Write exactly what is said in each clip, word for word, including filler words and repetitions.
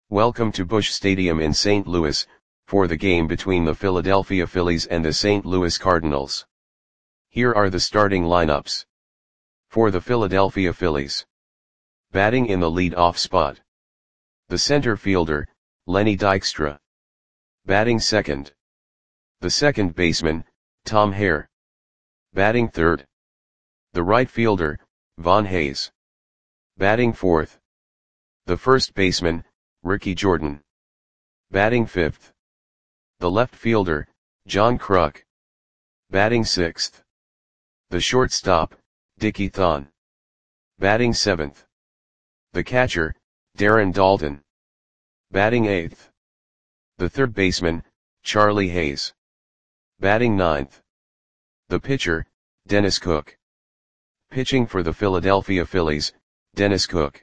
Welcome to Busch Stadium in Saint Louis, for the game between the Philadelphia Phillies and the Saint Louis Cardinals. Here are the starting lineups. For the Philadelphia Phillies. Batting in the lead-off spot. The center fielder, Lenny Dykstra. Batting second. The second baseman, Tom Hare. Batting third. The right fielder, Von Hayes. Batting fourth. The first baseman, Ricky Jordan. Batting fifth. The left fielder, John Kruk. Batting sixth. The shortstop, Dickie Thon. Batting seventh. The catcher, Darren Daulton. Batting eighth. The third baseman, Charlie Hayes. Batting ninth. The pitcher, Dennis Cook. Pitching for the Philadelphia Phillies, Dennis Cook.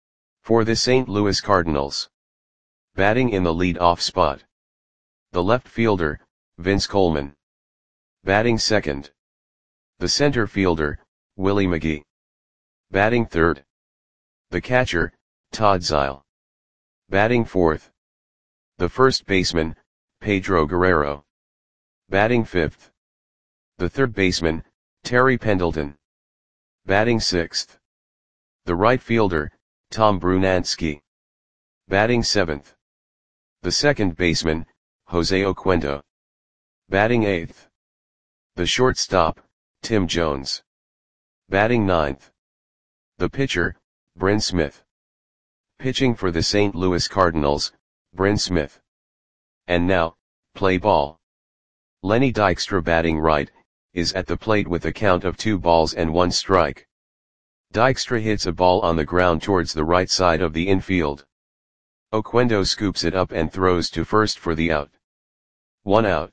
For the Saint Louis Cardinals. Batting in the lead-off spot. The left fielder, Vince Coleman. Batting second. The center fielder, Willie McGee. Batting third. The catcher, Todd Zeile. Batting fourth. The first baseman, Pedro Guerrero. Batting fifth. The third baseman, Terry Pendleton. Batting sixth. The right fielder, Tom Brunansky. Batting seventh. The second baseman, Jose Oquendo. Batting eighth. The shortstop, Tim Jones. Batting ninth. The pitcher, Bryn Smith. Pitching for the Saint Louis Cardinals, Bryn Smith. And now, play ball. Lenny Dykstra batting right, is at the plate with a count of two balls and one strike. Dykstra hits a ball on the ground towards the right side of the infield. Oquendo scoops it up and throws to first for the out. One out.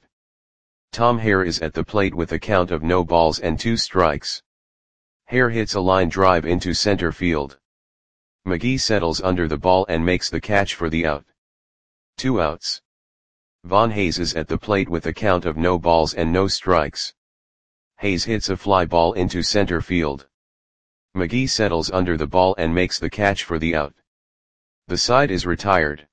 Tom Hare is at the plate with a count of no balls and two strikes. Hare hits a line drive into center field. McGee settles under the ball and makes the catch for the out. Two outs. Von Hayes is at the plate with a count of no balls and no strikes. Hayes hits a fly ball into center field. McGee settles under the ball and makes the catch for the out. The side is retired.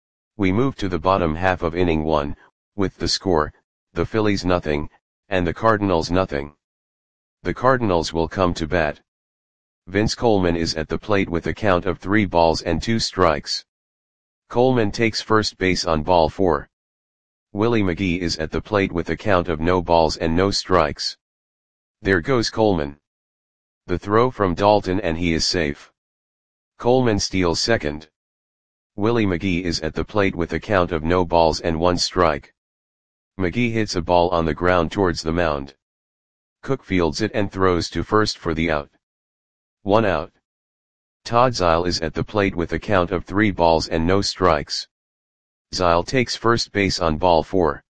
We move to the bottom half of inning one, with the score, the Phillies nothing, and the Cardinals nothing. The Cardinals will come to bat. Vince Coleman is at the plate with a count of three balls and two strikes. Coleman takes first base on ball four. Willie McGee is at the plate with a count of no balls and no strikes. There goes Coleman. The throw from Daulton and he is safe. Coleman steals second. Willie McGee is at the plate with a count of no balls and one strike. McGee hits a ball on the ground towards the mound. Cook fields it and throws to first for the out. One out. Todd Zeile is at the plate with a count of three balls and no strikes. Zeile takes first base on ball four.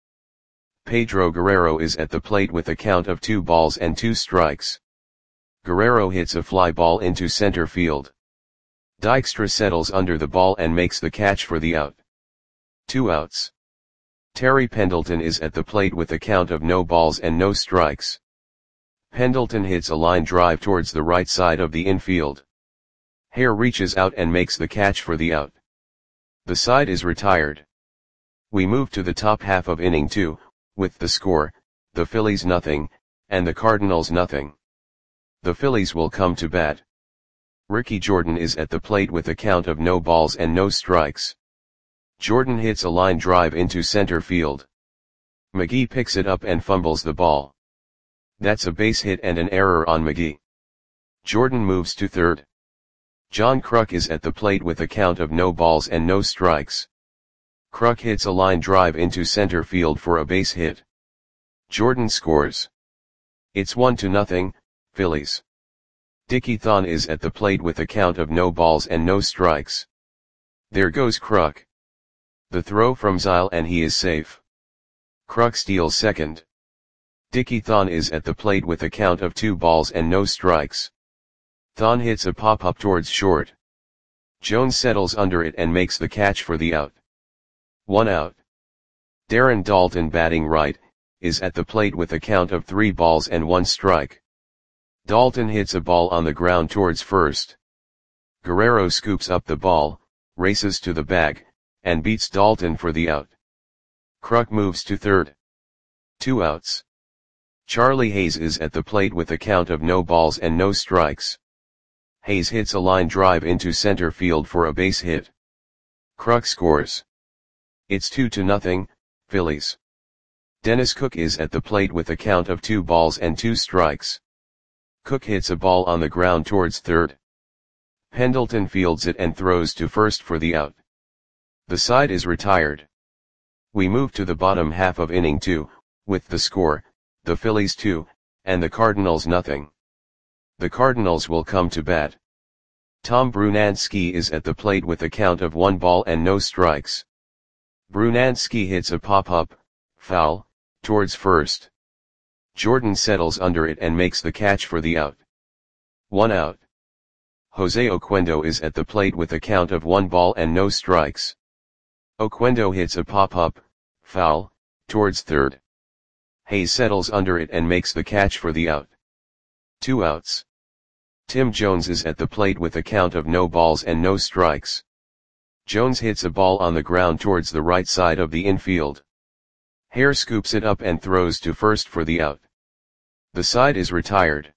Pedro Guerrero is at the plate with a count of two balls and two strikes. Guerrero hits a fly ball into center field. Dykstra settles under the ball and makes the catch for the out. Two outs. Terry Pendleton is at the plate with a count of no balls and no strikes. Pendleton hits a line drive towards the right side of the infield. Hare reaches out and makes the catch for the out. The side is retired. We move to the top half of inning two, with the score, the Phillies nothing, and the Cardinals nothing. The Phillies will come to bat. Ricky Jordan is at the plate with a count of no balls and no strikes. Jordan hits a line drive into center field. McGee picks it up and fumbles the ball. That's a base hit and an error on McGee. Jordan moves to third. John Kruk is at the plate with a count of no balls and no strikes. Kruk hits a line drive into center field for a base hit. Jordan scores. It's one to nothing, Phillies. Dickie Thon is at the plate with a count of no balls and no strikes. There goes Kruk. The throw from Zeile and he is safe. Kruk steals second. Dickie Thon is at the plate with a count of two balls and no strikes. Thon hits a pop-up towards short. Jones settles under it and makes the catch for the out. One out. Darren Daulton batting right, is at the plate with a count of three balls and one strike. Daulton hits a ball on the ground towards first. Guerrero scoops up the ball, races to the bag, and beats Dalton for the out. Kruk moves to third. Two outs. Charlie Hayes is at the plate with a count of no balls and no strikes. Hayes hits a line drive into center field for a base hit. Kruk scores. It's two to nothing, Phillies. Dennis Cook is at the plate with a count of two balls and two strikes. Cook hits a ball on the ground towards third. Pendleton fields it and throws to first for the out. The side is retired. We move to the bottom half of inning two, with the score, the Phillies two, and the Cardinals nothing. The Cardinals will come to bat. Tom Brunansky is at the plate with a count of one ball and no strikes. Brunansky hits a pop-up, foul, towards first. Jordan settles under it and makes the catch for the out. One out. Jose Oquendo is at the plate with a count of one ball and no strikes. Oquendo hits a pop-up, foul, towards third. Hayes settles under it and makes the catch for the out. Two outs. Tim Jones is at the plate with a count of no balls and no strikes. Jones hits a ball on the ground towards the right side of the infield. Hare scoops it up and throws to first for the out. The side is retired.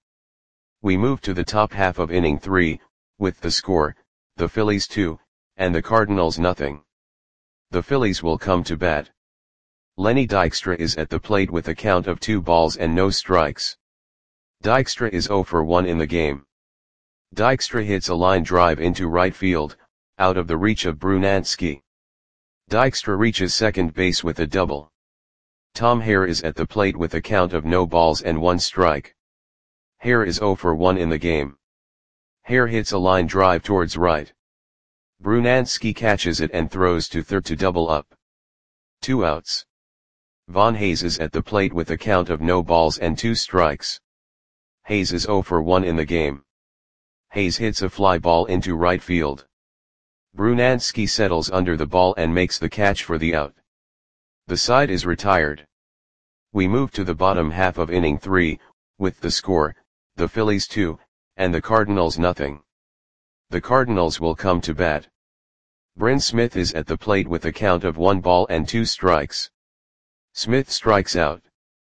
We move to the top half of inning three, with the score, the Phillies two, and the Cardinals nothing. The Phillies will come to bat. Lenny Dykstra is at the plate with a count of two balls and no strikes. Dykstra is zero for one in the game. Dykstra hits a line drive into right field, out of the reach of Brunansky. Dykstra reaches second base with a double. Tom Hare is at the plate with a count of no balls and one strike. Hare is zero for one in the game. Hare hits a line drive towards right. Brunansky catches it and throws to third to double up. Two outs. Von Hayes is at the plate with a count of no balls and two strikes. Hayes is zero for one in the game. Hayes hits a fly ball into right field. Brunansky settles under the ball and makes the catch for the out. The side is retired. We move to the bottom half of inning three, with the score, the Phillies two, and the Cardinals nothing. The Cardinals will come to bat. Bryn Smith is at the plate with a count of one ball and two strikes. Smith strikes out.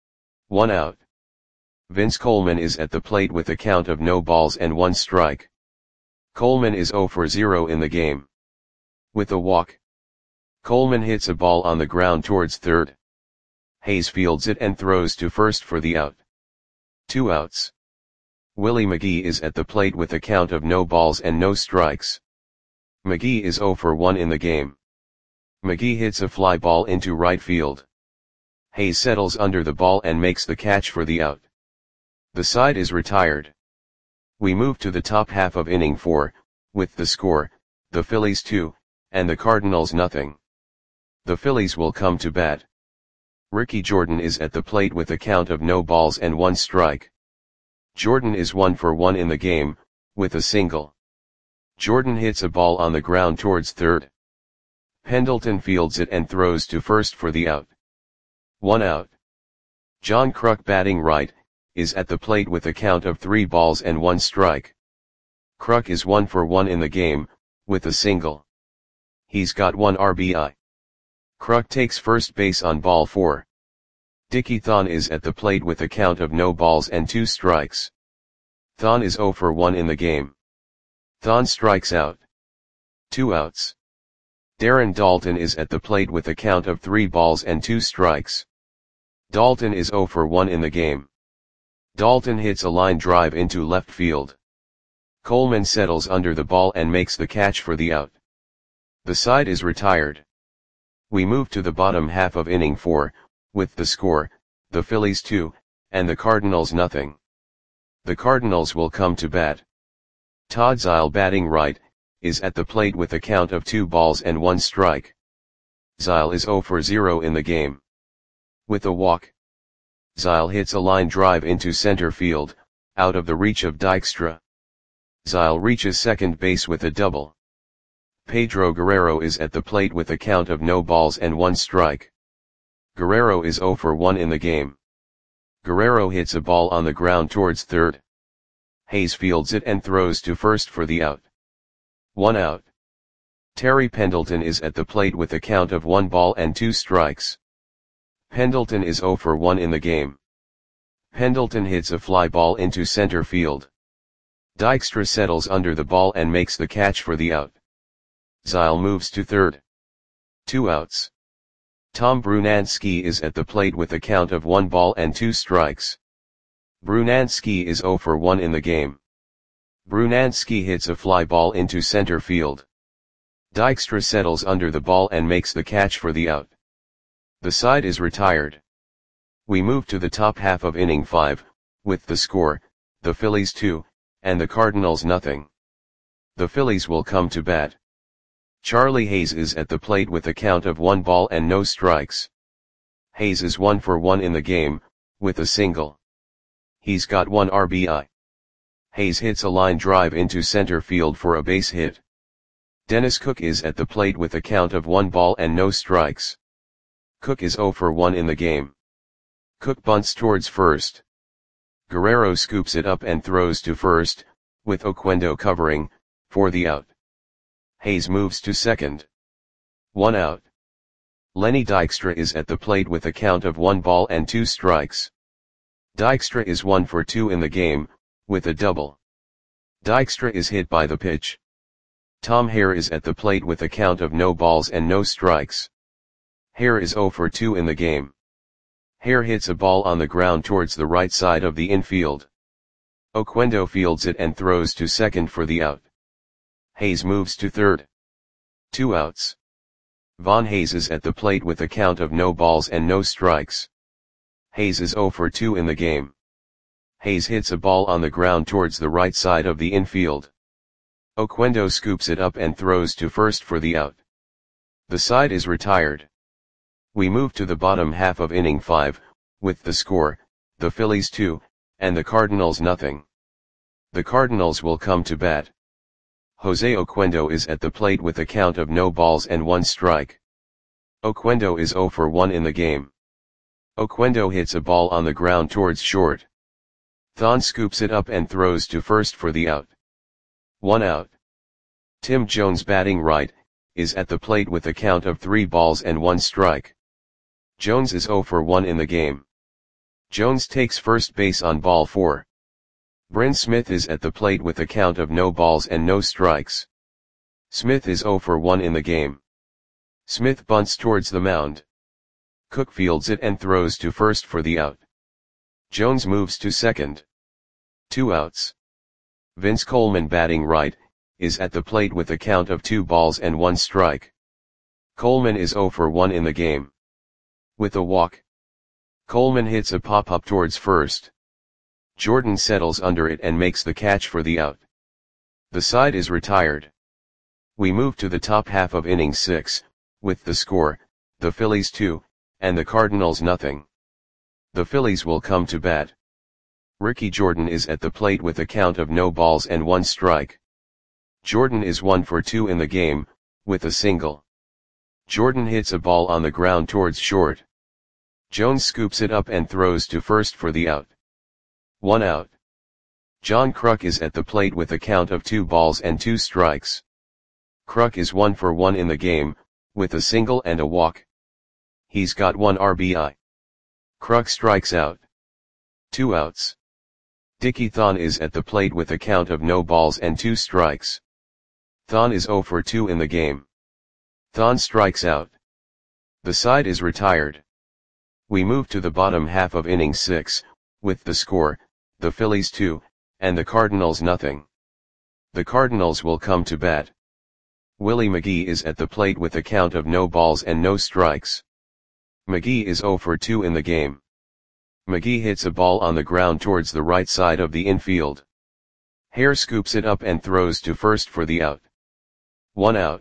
One out. Vince Coleman is at the plate with a count of no balls and one strike. Coleman is zero for zero in the game. With a walk. Coleman hits a ball on the ground towards third. Hayes fields it and throws to first for the out. Two outs. Willie McGee is at the plate with a count of no balls and no strikes. McGee is zero for one in the game. McGee hits a fly ball into right field. Hayes settles under the ball and makes the catch for the out. The side is retired. We move to the top half of inning four, with the score, the Phillies two, and the Cardinals nothing. The Phillies will come to bat. Ricky Jordan is at the plate with a count of no balls and one strike. Jordan is one for one in the game, with a single. Jordan hits a ball on the ground towards third. Pendleton fields it and throws to first for the out. One out. John Kruk, batting right, is at the plate with a count of three balls and one strike. Kruk is one for one in the game, with a single. He's got one R B I. Kruk takes first base on ball four. Dickie Thon is at the plate with a count of no balls and two strikes. Thon is zero for one in the game. Thon strikes out. Two outs. Darren Daulton is at the plate with a count of three balls and two strikes. Daulton is zero for one in the game. Daulton hits a line drive into left field. Coleman settles under the ball and makes the catch for the out. The side is retired. We move to the bottom half of inning four, with the score, the Phillies two, and the Cardinals nothing. The Cardinals will come to bat. Todd Zeile, batting right, is at the plate with a count of two balls and one strike. Zeile is zero for zero in the game. With a walk. Zeile hits a line drive into center field, out of the reach of Dykstra. Zeile reaches second base with a double. Pedro Guerrero is at the plate with a count of no balls and one strike. Guerrero is zero for one in the game. Guerrero hits a ball on the ground towards third. Hayes fields it and throws to first for the out. One out. Terry Pendleton is at the plate with a count of one ball and two strikes. Pendleton is zero for one in the game. Pendleton hits a fly ball into center field. Dykstra settles under the ball and makes the catch for the out. Zyle moves to third. Two outs. Tom Brunansky is at the plate with a count of one ball and two strikes. Brunansky is zero for one in the game. Brunansky hits a fly ball into center field. Dykstra settles under the ball and makes the catch for the out. The side is retired. We move to the top half of inning five, with the score, the Phillies two, and the Cardinals nothing. The Phillies will come to bat. Charlie Hayes is at the plate with a count of one ball and no strikes. Hayes is one for one in the game, with a single. He's got one R B I. Hayes hits a line drive into center field for a base hit. Dennis Cook is at the plate with a count of one ball and no strikes. Cook is zero for one in the game. Cook bunts towards first. Guerrero scoops it up and throws to first, with Oquendo covering, for the out. Hayes moves to second. One out. Lenny Dykstra is at the plate with a count of one ball and two strikes. Dykstra is one for two in the game, with a double. Dykstra is hit by the pitch. Tom Hare is at the plate with a count of no balls and no strikes. Hare is zero for two in the game. Hare hits a ball on the ground towards the right side of the infield. Oquendo fields it and throws to second for the out. Hayes moves to third. Two outs. Von Hayes is at the plate with a count of no balls and no strikes. Hayes is zero for two in the game. Hayes hits a ball on the ground towards the right side of the infield. Oquendo scoops it up and throws to first for the out. The side is retired. We move to the bottom half of inning five, with the score, the Phillies two, and the Cardinals nothing. The Cardinals will come to bat. Jose Oquendo is at the plate with a count of no balls and one strike. Oquendo is zero for one in the game. Oquendo hits a ball on the ground towards short. Thon scoops it up and throws to first for the out. One out. Tim Jones batting right, is at the plate with a count of three balls and one strike. Jones is zero for one in the game. Jones takes first base on ball four. Bryn Smith is at the plate with a count of no balls and no strikes. Smith is zero for one in the game. Smith bunts towards the mound. Cook fields it and throws to first for the out. Jones moves to second. Two outs. Vince Coleman batting right, is at the plate with a count of two balls and one strike. Coleman is zero for one in the game. With a walk. Coleman hits a pop-up towards first. Jordan settles under it and makes the catch for the out. The side is retired. We move to the top half of inning six, with the score, the Phillies two, and the Cardinals nothing. The Phillies will come to bat. Ricky Jordan is at the plate with a count of no balls and one strike. Jordan is one for two in the game, with a single. Jordan hits a ball on the ground towards short. Jones scoops it up and throws to first for the out. One out. John Kruk is at the plate with a count of two balls and two strikes. Kruk is one for one in the game, with a single and a walk. He's got one R B I. Kruk strikes out. Two outs. Dickie Thon is at the plate with a count of no balls and two strikes. Thon is zero for two in the game. Thon strikes out. The side is retired. We move to the bottom half of inning six, with the score, the Phillies two, and the Cardinals nothing. The Cardinals will come to bat. Willie McGee is at the plate with a count of no balls and no strikes. McGee is zero for two in the game. McGee hits a ball on the ground towards the right side of the infield. Hare scoops it up and throws to first for the out. One out.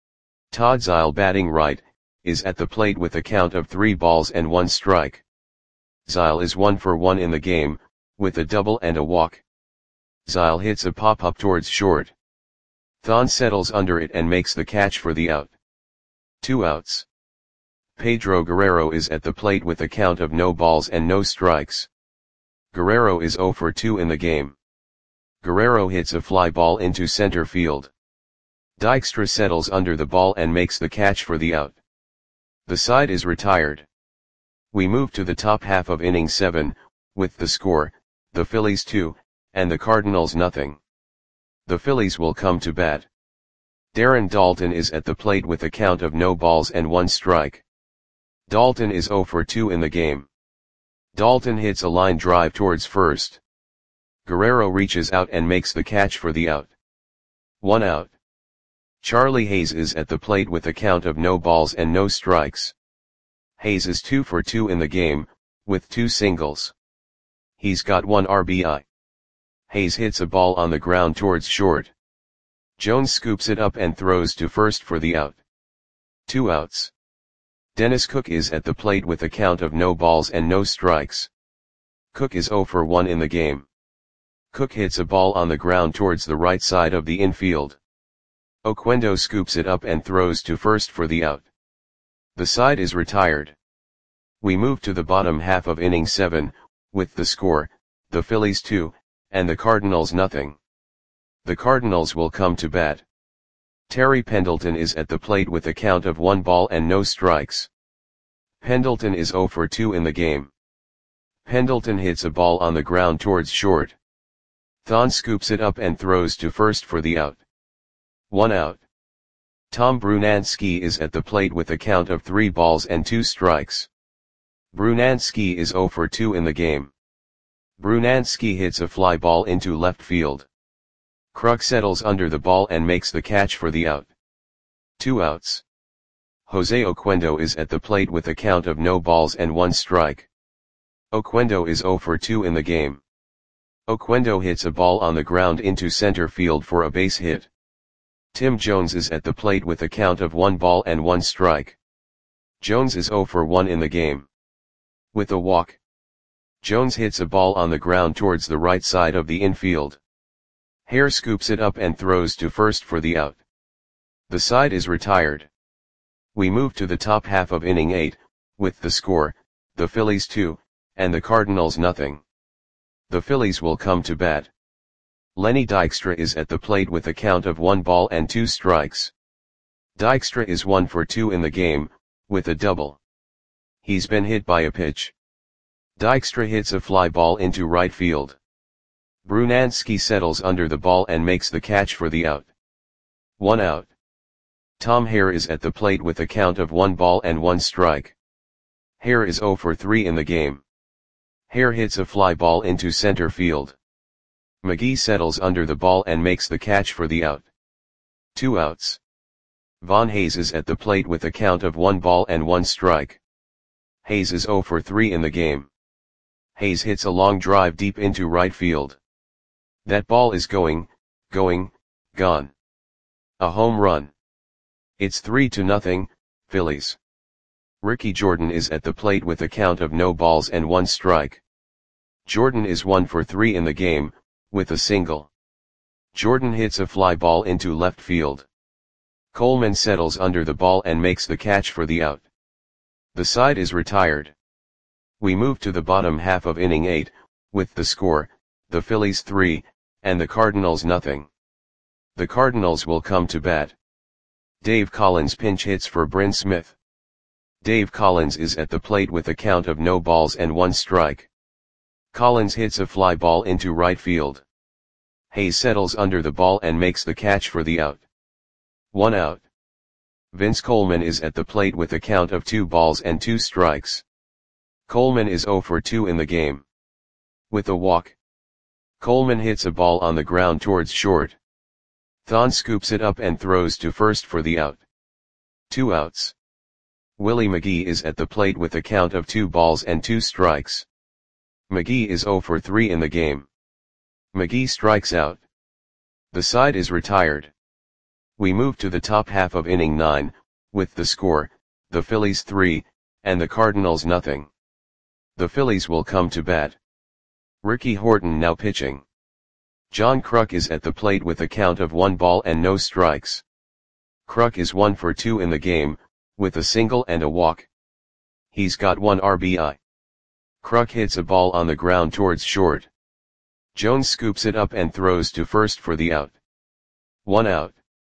Todd Zyle batting right, is at the plate with a count of three balls and one strike. Zyle is one for one in the game, with a double and a walk. Zyle hits a pop-up towards short. Thon settles under it and makes the catch for the out. Two outs. Pedro Guerrero is at the plate with a count of no balls and no strikes. Guerrero is zero for two in the game. Guerrero hits a fly ball into center field. Dykstra settles under the ball and makes the catch for the out. The side is retired. We move to the top half of inning seven, with the score, the Phillies two, and the Cardinals nothing. The Phillies will come to bat. Darren Daulton is at the plate with a count of no balls and one strike. Daulton is oh for two in the game. Daulton hits a line drive towards first. Guerrero reaches out and makes the catch for the out. One out. Charlie Hayes is at the plate with a count of no balls and no strikes. Hayes is two for two in the game, with two singles. He's got one R B I. Hayes hits a ball on the ground towards short. Jones scoops it up and throws to first for the out. Two outs. Dennis Cook is at the plate with a count of no balls and no strikes. Cook is oh for one in the game. Cook hits a ball on the ground towards the right side of the infield. Oquendo scoops it up and throws to first for the out. The side is retired. We move to the bottom half of inning seven, with the score, the Phillies two, and the Cardinals nothing. The Cardinals will come to bat. Terry Pendleton is at the plate with a count of one ball and no strikes. Pendleton is oh for two in the game. Pendleton hits a ball on the ground towards short. Thon scoops it up and throws to first for the out. One out. Tom Brunansky is at the plate with a count of three balls and two strikes. Brunansky is oh for two in the game. Brunansky hits a fly ball into left field. Kruk settles under the ball and makes the catch for the out. Two outs. Jose Oquendo is at the plate with a count of no balls and one strike. Oquendo is oh for two in the game. Oquendo hits a ball on the ground into center field for a base hit. Tim Jones is at the plate with a count of one ball and one strike. Jones is oh for one in the game. With a walk. Jones hits a ball on the ground towards the right side of the infield. Hare scoops it up and throws to first for the out. The side is retired. We move to the top half of inning eight, with the score, the Phillies two, and the Cardinals nothing. The Phillies will come to bat. Lenny Dykstra is at the plate with a count of one ball and two strikes. Dykstra is one for two in the game, with a double. He's been hit by a pitch. Dykstra hits a fly ball into right field. Brunansky settles under the ball and makes the catch for the out. One out. Tom Hare is at the plate with a count of one ball and one strike. Hare is oh for three in the game. Hare hits a fly ball into center field. McGee settles under the ball and makes the catch for the out. Two outs. Von Hayes is at the plate with a count of one ball and one strike. Hayes is oh for three in the game. Hayes hits a long drive deep into right field. That ball is going, going, gone. A home run. It's three to nothing, Phillies. Ricky Jordan is at the plate with a count of no balls and one strike. Jordan is one for three in the game, with a single. Jordan hits a fly ball into left field. Coleman settles under the ball and makes the catch for the out. The side is retired. We move to the bottom half of inning eight, with the score, the Phillies three, and the Cardinals nothing. The Cardinals will come to bat. Dave Collins pinch hits for Bryn Smith. Dave Collins is at the plate with a count of no balls and one strike. Collins hits a fly ball into right field. Hayes settles under the ball and makes the catch for the out. One out. Vince Coleman is at the plate with a count of two balls and two strikes. Coleman is oh for two in the game. With a walk. Coleman hits a ball on the ground towards short. Thon scoops it up and throws to first for the out. Two outs. Willie McGee is at the plate with a count of two balls and two strikes. McGee is oh for three in the game. McGee strikes out. The side is retired. We move to the top half of inning nine, with the score, the Phillies three, and the Cardinals nothing. The Phillies will come to bat. Ricky Horton now pitching. John Kruk is at the plate with a count of one ball and no strikes. Kruk is one for two in the game, with a single and a walk. He's got one R B I. Kruk hits a ball on the ground towards short. Jones scoops it up and throws to first for the out. One out.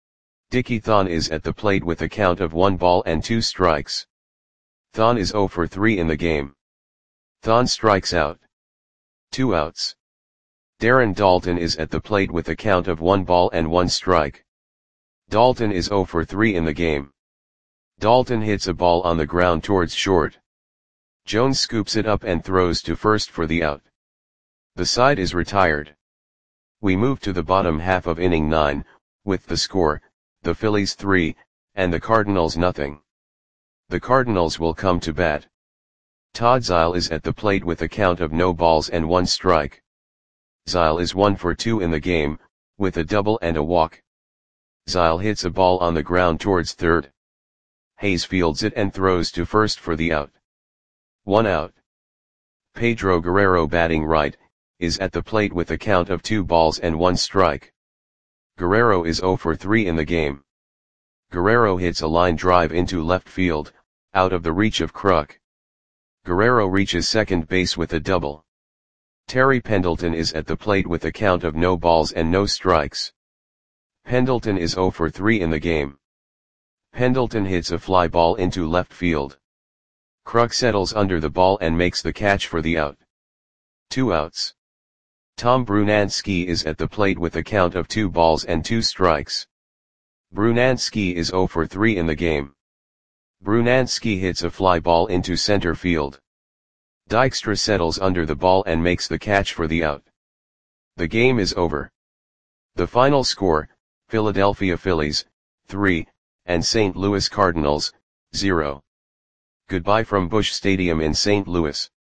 Dickie Thon is at the plate with a count of one ball and two strikes. Thon is zero for three in the game. Thon strikes out. Two outs. Darren Daulton is at the plate with a count of one ball and one strike. Daulton is zero for three in the game. Daulton hits a ball on the ground towards short. Jones scoops it up and throws to first for the out. The side is retired. We move to the bottom half of inning nine, with the score, the Phillies three, and the Cardinals nothing. The Cardinals will come to bat. Todd Zeile is at the plate with a count of no balls and one strike. Zeile is one for two in the game, with a double and a walk. Zeile hits a ball on the ground towards third. Hayes fields it and throws to first for the out. One out. Pedro Guerrero, batting right, is at the plate with a count of two balls and one strike. Guerrero is zero for three in the game. Guerrero hits a line drive into left field, out of the reach of Kruk. Guerrero reaches second base with a double. Terry Pendleton is at the plate with a count of no balls and no strikes. Pendleton is zero for three in the game. Pendleton hits a fly ball into left field. Kruk settles under the ball and makes the catch for the out. Two outs. Tom Brunansky is at the plate with a count of two balls and two strikes. Brunansky is zero for three in the game. Brunansky hits a fly ball into center field. Dykstra settles under the ball and makes the catch for the out. The game is over. The final score, Philadelphia Phillies, three, and Saint Louis Cardinals, zero. Goodbye from Busch Stadium in Saint Louis.